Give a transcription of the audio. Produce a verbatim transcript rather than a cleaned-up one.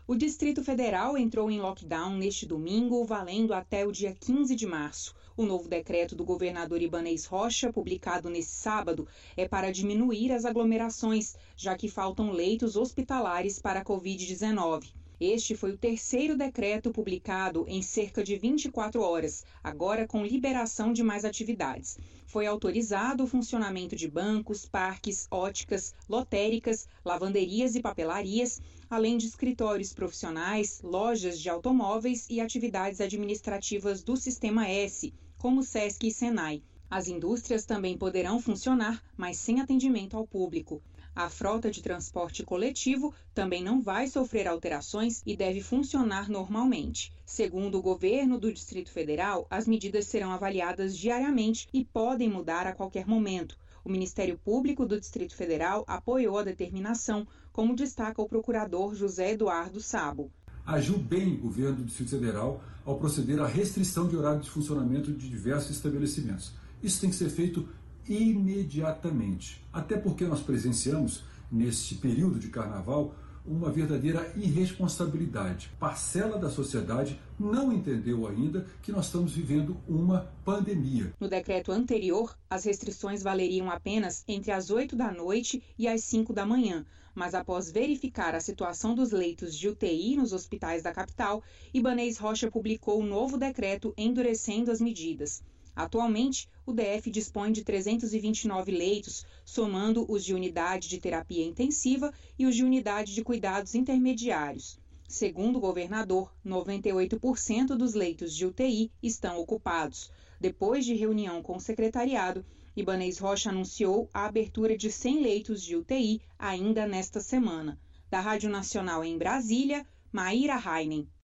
O Distrito Federal entrou em lockdown neste domingo, valendo até o dia quinze de março. O novo decreto do governador Ibanez Rocha, publicado nesse sábado, é para diminuir as aglomerações, já que faltam leitos hospitalares para a covid dezenove. Este foi o terceiro decreto publicado em cerca de vinte e quatro horas, agora com liberação de mais atividades. Foi autorizado o funcionamento de bancos, parques, óticas, lotéricas, lavanderias e papelarias, além de escritórios profissionais, lojas de automóveis e atividades administrativas do Sistema S, como SESC e Senai. As indústrias também poderão funcionar, mas sem atendimento ao público. A frota de transporte coletivo também não vai sofrer alterações e deve funcionar normalmente. Segundo o governo do Distrito Federal, as medidas serão avaliadas diariamente e podem mudar a qualquer momento. O Ministério Público do Distrito Federal apoiou a determinação, como destaca o procurador José Eduardo Sabo. Agiu bem o governo do Distrito Federal ao proceder à restrição de horário de funcionamento de diversos estabelecimentos. Isso tem que ser feito imediatamente, até porque nós presenciamos, neste período de carnaval, uma verdadeira irresponsabilidade. Parcela da sociedade não entendeu ainda que nós estamos vivendo uma pandemia. No decreto anterior, as restrições valeriam apenas entre as oito da noite e as cinco da manhã, mas após verificar a situação dos leitos de U T I nos hospitais da capital, Ibanez Rocha publicou um novo decreto endurecendo as medidas. Atualmente, o D F dispõe de trezentos e vinte e nove leitos, somando os de unidade de terapia intensiva e os de unidade de cuidados intermediários. Segundo o governador, noventa e oito por cento dos leitos de U T I estão ocupados. Depois de reunião com o secretariado, Ibanez Rocha anunciou a abertura de cem leitos de U T I ainda nesta semana. Da Rádio Nacional em Brasília, Maíra Heinen.